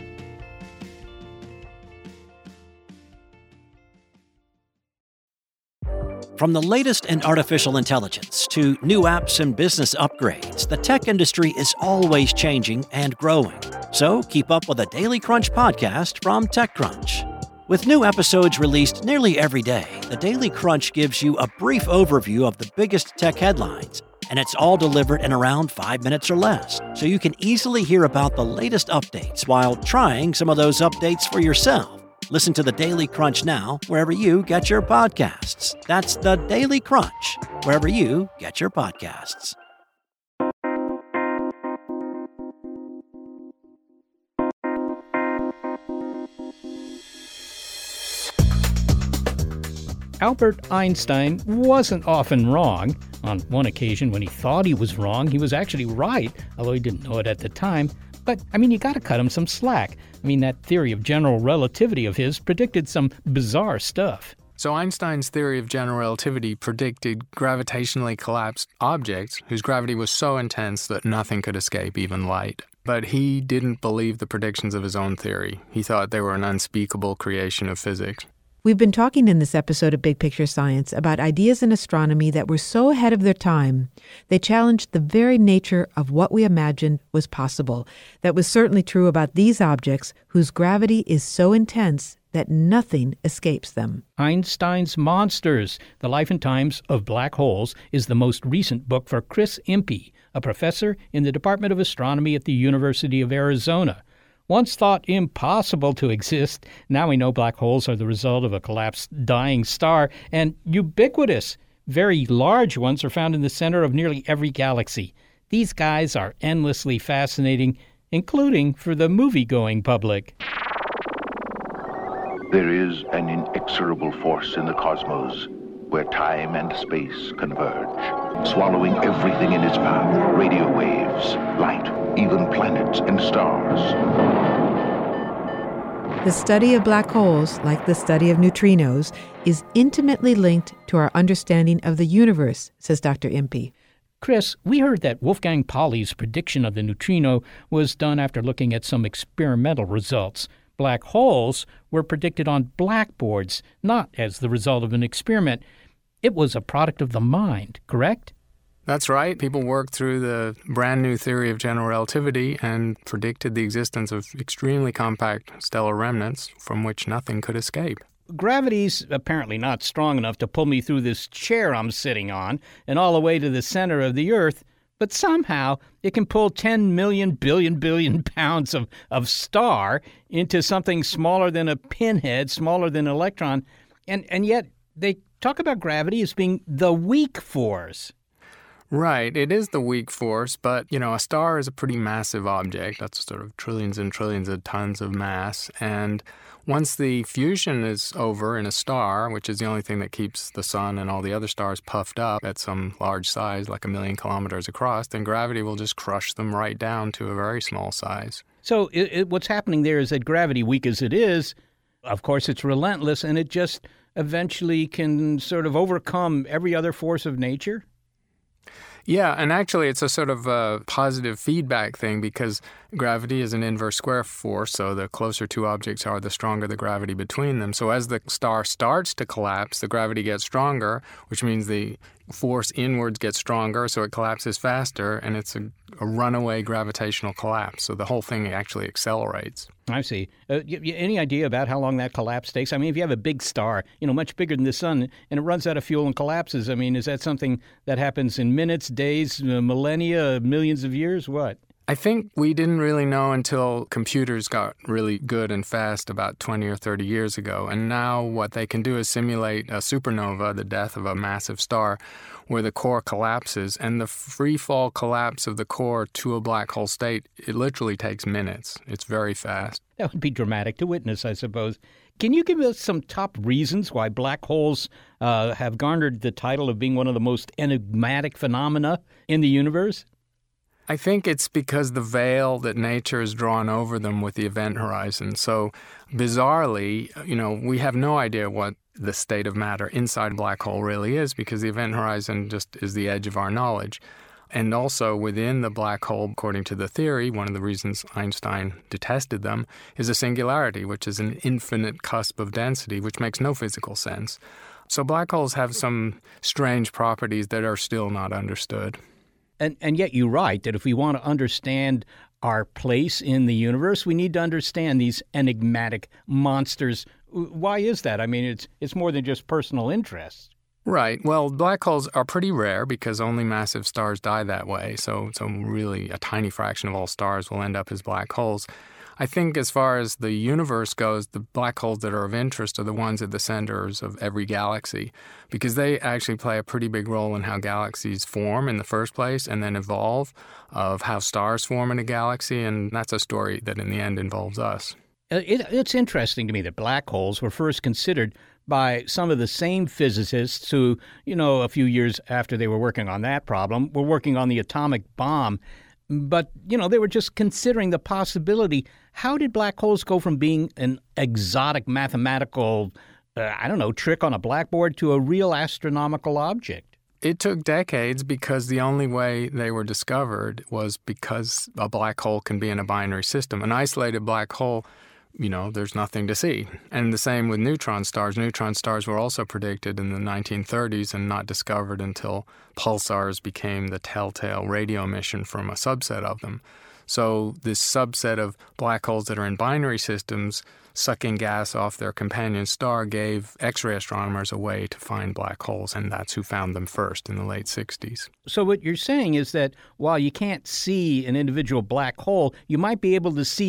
From the latest in artificial intelligence to new apps and business upgrades, the tech industry is always changing and growing. So keep up with the Daily Crunch podcast from TechCrunch. With new episodes released nearly every day, the Daily Crunch gives you a brief overview of the biggest tech headlines, and it's all delivered in around five minutes or less, so you can easily hear about the latest updates while trying some of those updates for yourself. Listen to the Daily Crunch now, wherever you get your podcasts. That's the Daily Crunch, wherever you get your podcasts. Albert Einstein wasn't often wrong. On one occasion, when he thought he was wrong, he was actually right, although he didn't know it at the time. But, I mean, you got to cut him some slack. I mean, that theory of general relativity of his predicted some bizarre stuff. So Einstein's theory of general relativity predicted gravitationally collapsed objects whose gravity was so intense that nothing could escape, even light. But he didn't believe the predictions of his own theory. He thought they were an unspeakable creation of physics. We've been talking in this episode of Big Picture Science about ideas in astronomy that were so ahead of their time, they challenged the very nature of what we imagined was possible. That was certainly true about these objects whose gravity is so intense that nothing escapes them. Einstein's Monsters, The Life and Times of Black Holes, is the most recent book for Chris Impey, a professor in the Department of Astronomy at the University of Arizona. Once thought impossible to exist, now we know black holes are the result of a collapsed dying star, and ubiquitous. Very large ones are found in the center of nearly every galaxy. These guys are endlessly fascinating, including for the movie-going public. There is an inexorable force in the cosmos where time and space converge, swallowing everything in its path, radio waves, light, even planets and stars. The study of black holes, like the study of neutrinos, is intimately linked to our understanding of the universe, says Doctor Impey. Chris, we heard that Wolfgang Pauli's prediction of the neutrino was done after looking at some experimental results. Black holes were predicted on blackboards, not as the result of an experiment. It was a product of the mind, correct? That's right. People worked through the brand new theory of general relativity and predicted the existence of extremely compact stellar remnants from which nothing could escape. Gravity's apparently not strong enough to pull me through this chair I'm sitting on and all the way to the center of the Earth, but somehow it can pull ten million billion billion pounds of, of star into something smaller than a pinhead, smaller than an electron, and, and yet they talk about gravity as being the weak force. Right. It is the weak force, but, you know, a star is a pretty massive object. That's sort of trillions and trillions of tons of mass. And once the fusion is over in a star, which is the only thing that keeps the sun and all the other stars puffed up at some large size, like a million kilometers across, then gravity will just crush them right down to a very small size. So it, it, what's happening there is that gravity, weak as it is, of course, it's relentless, and it just eventually can sort of overcome every other force of nature? Yeah, and actually it's a sort of a positive feedback thing because gravity is an inverse square force, so the closer two objects are, the stronger the gravity between them. So as the star starts to collapse, the gravity gets stronger, which means the force inwards gets stronger, so it collapses faster, and it's a, a runaway gravitational collapse. So the whole thing actually accelerates. I see. Uh, y- y- any idea about how long that collapse takes? I mean, if you have a big star, you know, much bigger than the sun, and it runs out of fuel and collapses, I mean, is that something that happens in minutes, days, uh, millennia, millions of years? What? I think we didn't really know until computers got really good and fast about twenty or thirty years ago. And now what they can do is simulate a supernova, the death of a massive star, where the core collapses. And the free fall collapse of the core to a black hole state, it literally takes minutes. It's very fast. That would be dramatic to witness, I suppose. Can you give us some top reasons why black holes uh, have garnered the title of being one of the most enigmatic phenomena in the universe? I think it's because the veil that nature has drawn over them with the event horizon. So bizarrely, you know, we have no idea what the state of matter inside a black hole really is because the event horizon just is the edge of our knowledge. And also within the black hole, according to the theory, one of the reasons Einstein detested them is a singularity, which is an infinite cusp of density, which makes no physical sense. So black holes have some strange properties that are still not understood. And and yet you write that if we want to understand our place in the universe, we need to understand these enigmatic monsters. Why is that? I mean, it's it's more than just personal interest. Right. Well, black holes are pretty rare because only massive stars die that way. So, so really a tiny fraction of all stars will end up as black holes. I think as far as the universe goes, the black holes that are of interest are the ones at the centers of every galaxy because they actually play a pretty big role in how galaxies form in the first place and then evolve, of how stars form in a galaxy, and that's a story that in the end involves us. It, it's interesting to me that black holes were first considered by some of the same physicists who, you know, a few years after they were working on that problem, were working on the atomic bomb. But, you know, they were just considering the possibility. How did black holes go from being an exotic mathematical, uh, I don't know, trick on a blackboard to a real astronomical object? It took decades because the only way they were discovered was because a black hole can be in a binary system. An isolated black hole, you know, there's nothing to see. And the same with neutron stars. Neutron stars were also predicted in the nineteen thirties and not discovered until pulsars became the telltale radio emission from a subset of them. So this subset of black holes that are in binary systems sucking gas off their companion star gave X-ray astronomers a way to find black holes, and that's who found them first in the late sixties. So what you're saying is that while you can't see an individual black hole, you might be able to see it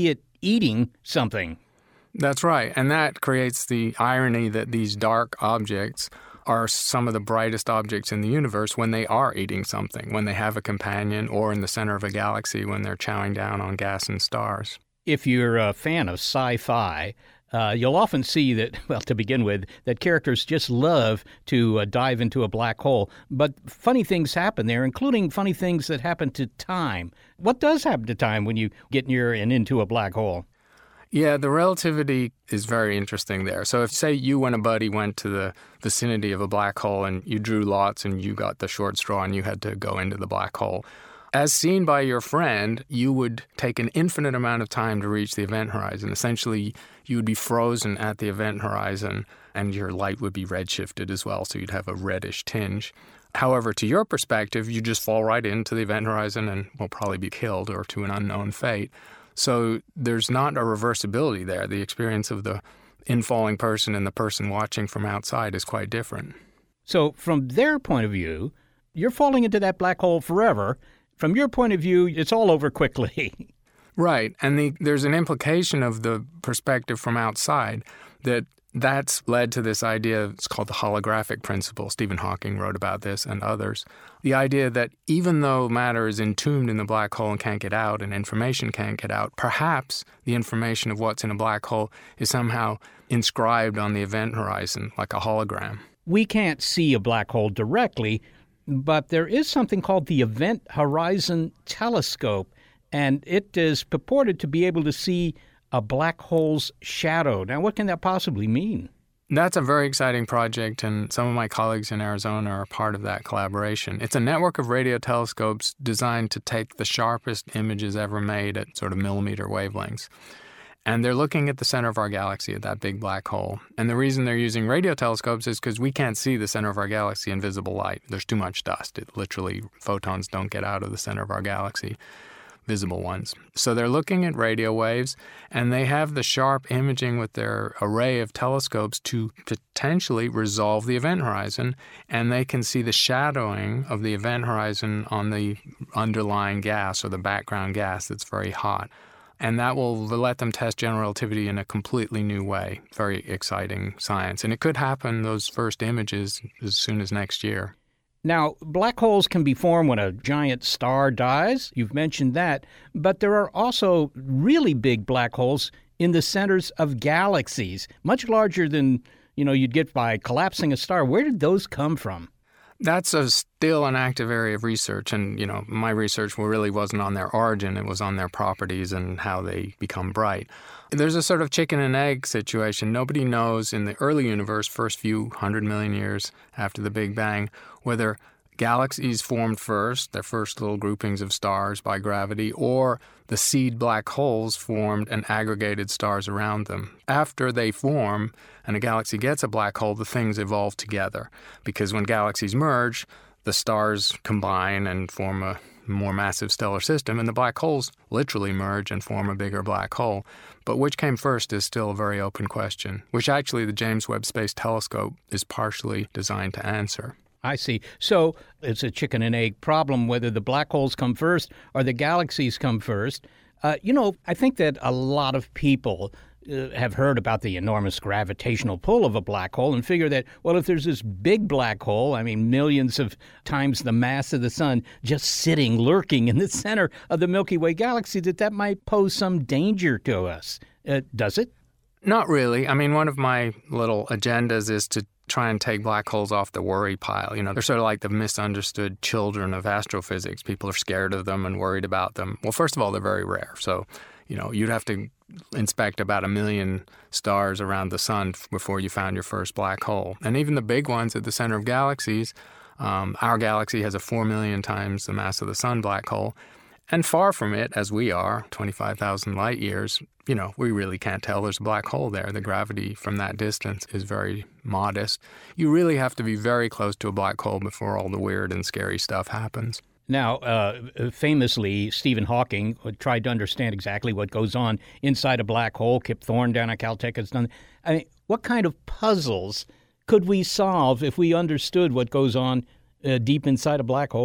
eating something. That's right. And that creates the irony that these dark objects are some of the brightest objects in the universe when they are eating something, when they have a companion, or in the center of a galaxy when they're chowing down on gas and stars. If you're a fan of sci-fi, uh, you'll often see that, well, to begin with, that characters just love to uh, dive into a black hole. But funny things happen there, including funny things that happen to time. What does happen to time when you get near and into a black hole? Yeah, the relativity is very interesting there. So if, say, you and a buddy went to the vicinity of a black hole and you drew lots and you got the short straw and you had to go into the black hole, as seen by your friend, you would take an infinite amount of time to reach the event horizon. Essentially, you would be frozen at the event horizon and your light would be redshifted as well, so you'd have a reddish tinge. However, to your perspective, you just fall right into the event horizon and will probably be killed or to an unknown fate. So there's not a reversibility there. The experience of the infalling person and the person watching from outside is quite different. So from their point of view, you're falling into that black hole forever. From your point of view, it's all over quickly. Right. And the, there's an implication of the perspective from outside that that's led to this idea, it's called the holographic principle. Stephen Hawking wrote about this and others. The idea that even though matter is entombed in the black hole and can't get out and information can't get out, perhaps the information of what's in a black hole is somehow inscribed on the event horizon like a hologram. We can't see a black hole directly, but there is something called the Event Horizon Telescope, and it is purported to be able to see a black hole's shadow. Now, what can that possibly mean? That's a very exciting project, and some of my colleagues in Arizona are a part of that collaboration. It's a network of radio telescopes designed to take the sharpest images ever made at sort of millimeter wavelengths. And they're looking at the center of our galaxy, at that big black hole. And the reason they're using radio telescopes is because we can't see the center of our galaxy in visible light. There's too much dust. It literally, photons don't get out of the center of our galaxy, visible ones. So they're looking at radio waves, and they have the sharp imaging with their array of telescopes to potentially resolve the event horizon, and they can see the shadowing of the event horizon on the underlying gas or the background gas that's very hot. And that will let them test general relativity in a completely new way. Very exciting science. And it could happen, those first images, as soon as next year. Now, black holes can be formed when a giant star dies. You've mentioned that. But there are also really big black holes in the centers of galaxies, much larger than, you know, you'd get by collapsing a star. Where did those come from? That's a still an active area of research, and you know my research really wasn't on their origin, it was on their properties and how they become bright. There's a sort of chicken and egg situation. Nobody knows in the early universe, first few hundred million years after the Big Bang, whether galaxies formed first, their first little groupings of stars by gravity, or the seed black holes formed and aggregated stars around them. After they form and a galaxy gets a black hole, the things evolve together. Because when galaxies merge, the stars combine and form a more massive stellar system, and the black holes literally merge and form a bigger black hole. But which came first is still a very open question, which actually the James Webb Space Telescope is partially designed to answer. I see. So it's a chicken and egg problem whether the black holes come first or the galaxies come first. Uh, you know, I think that a lot of people uh, have heard about the enormous gravitational pull of a black hole and figure that, well, if there's this big black hole, I mean, millions of times the mass of the sun just sitting, lurking in the center of the Milky Way galaxy, that that might pose some danger to us. Uh, does it? Not really. I mean, one of my little agendas is to try and take black holes off the worry pile. You know, they're sort of like the misunderstood children of astrophysics. People are scared of them and worried about them. Well, first of all, they're very rare. So, you know, you'd have to inspect about a million stars around the sun before you found your first black hole. And even the big ones at the center of galaxies, um, our galaxy has a four million times the mass of the sun black hole. And far from it, as we are, twenty-five thousand light years, you know, we really can't tell there's a black hole there. The gravity from that distance is very modest. You really have to be very close to a black hole before all the weird and scary stuff happens. Now, uh, famously, Stephen Hawking tried to understand exactly what goes on inside a black hole. Kip Thorne down at Caltech has done. I mean, what kind of puzzles could we solve if we understood what goes on uh, deep inside a black hole?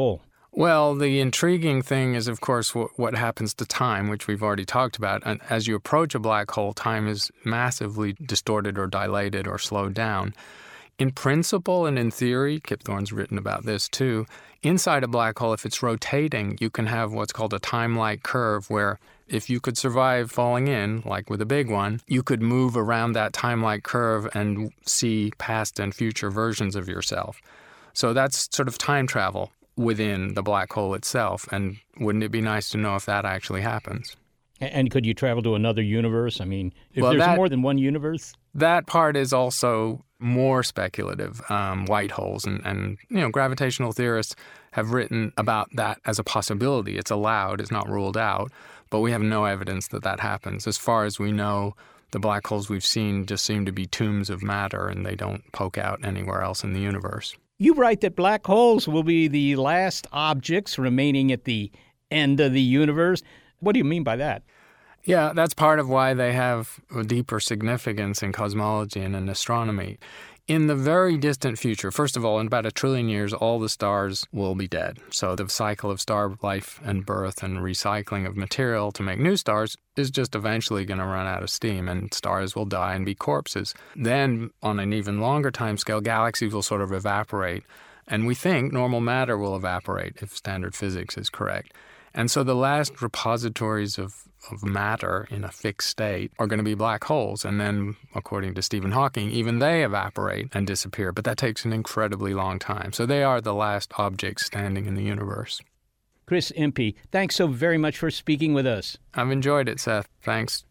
Well, the intriguing thing is, of course, what, what happens to time, which we've already talked about. And as you approach a black hole, time is massively distorted or dilated or slowed down. In principle and in theory, Kip Thorne's written about this too, inside a black hole, if it's rotating, you can have what's called a time-like curve where if you could survive falling in, like with a big one, you could move around that time-like curve and see past and future versions of yourself. So that's sort of time travel within the black hole itself. And wouldn't it be nice to know if that actually happens? And could you travel to another universe? I mean, if well, there's that, more than one universe? That part is also more speculative. Um, white holes and, and, you know, gravitational theorists have written about that as a possibility. It's allowed, it's not ruled out, but we have no evidence that that happens. As far as we know, the black holes we've seen just seem to be tombs of matter, and they don't poke out anywhere else in the universe. You write that black holes will be the last objects remaining at the end of the universe. What do you mean by that? Yeah, that's part of why they have a deeper significance in cosmology and in astronomy. In the very distant future, first of all, in about a trillion years, all the stars will be dead. So the cycle of star life and birth and recycling of material to make new stars is just eventually going to run out of steam, and stars will die and be corpses. Then, on an even longer timescale, galaxies will sort of evaporate, and we think normal matter will evaporate if standard physics is correct. And so the last repositories of, of matter in a fixed state are going to be black holes. And then, according to Stephen Hawking, even they evaporate and disappear. But that takes an incredibly long time. So they are the last objects standing in the universe. Chris Impey, thanks so very much for speaking with us. I've enjoyed it, Seth. Thanks.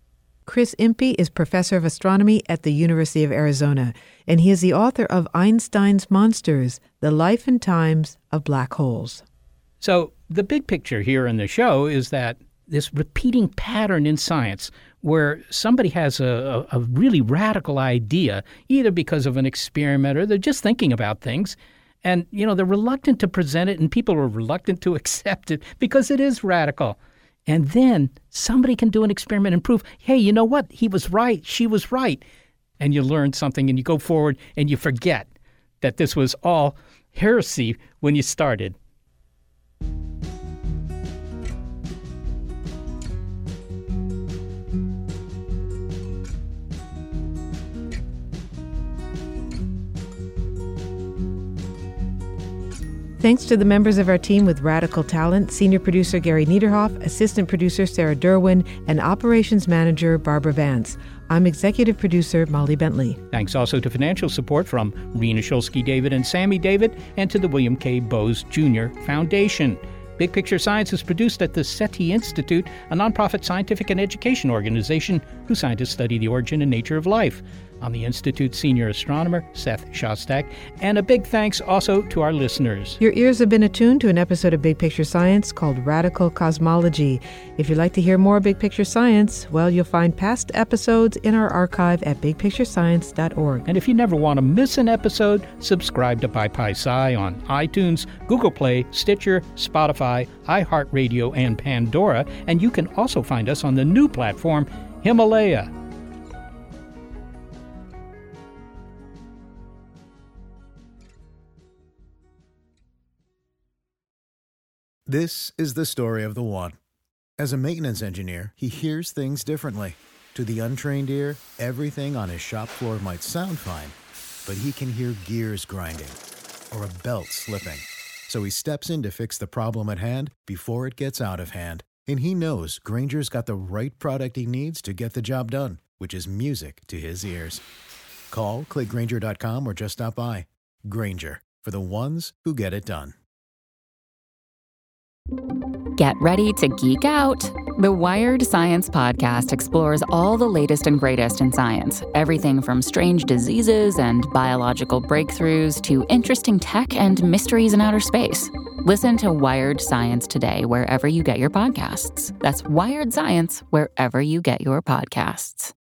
Chris Impey is professor of astronomy at the University of Arizona, and he is the author of Einstein's Monsters, The Life and Times of Black Holes. So the big picture here in the show is that this repeating pattern in science where somebody has a, a, a really radical idea, either because of an experiment or they're just thinking about things, and, you know, they're reluctant to present it, and people are reluctant to accept it because it is radical. And then somebody can do an experiment and prove, hey, you know what? He was right. She was right. And you learn something, and you go forward, and you forget that this was all heresy when you started. Thanks to the members of our team with radical talent, senior producer Gary Niederhoff, assistant producer Sarah Derwin, and operations manager Barbara Vance. I'm executive producer Molly Bentley. Thanks also to financial support from Rena Shulsky-David and Sammy David, and to the William K. Bowes Junior Foundation. Big Picture Science is produced at the SETI Institute, a nonprofit scientific and education organization whose scientists study the origin and nature of life. I'm the Institute's senior astronomer, Seth Shostak, and a big thanks also to our listeners. Your ears have been attuned to an episode of Big Picture Science called Radical Cosmology. If you'd like to hear more Big Picture Science, well, you'll find past episodes in our archive at big picture science dot org. And if you never want to miss an episode, subscribe to PyPySci on iTunes, Google Play, Stitcher, Spotify, iHeartRadio, and Pandora. And you can also find us on the new platform, Himalaya. This is the story of the one. As a maintenance engineer, he hears things differently. To the untrained ear, everything on his shop floor might sound fine, but he can hear gears grinding or a belt slipping. So he steps in to fix the problem at hand before it gets out of hand. And he knows Grainger's got the right product he needs to get the job done, which is music to his ears. Call, click Grainger dot com, or just stop by. Grainger, for the ones who get it done. Get ready to geek out. The Wired Science Podcast explores all the latest and greatest in science. Everything from strange diseases and biological breakthroughs to interesting tech and mysteries in outer space. Listen to Wired Science today wherever you get your podcasts. That's Wired Science wherever you get your podcasts.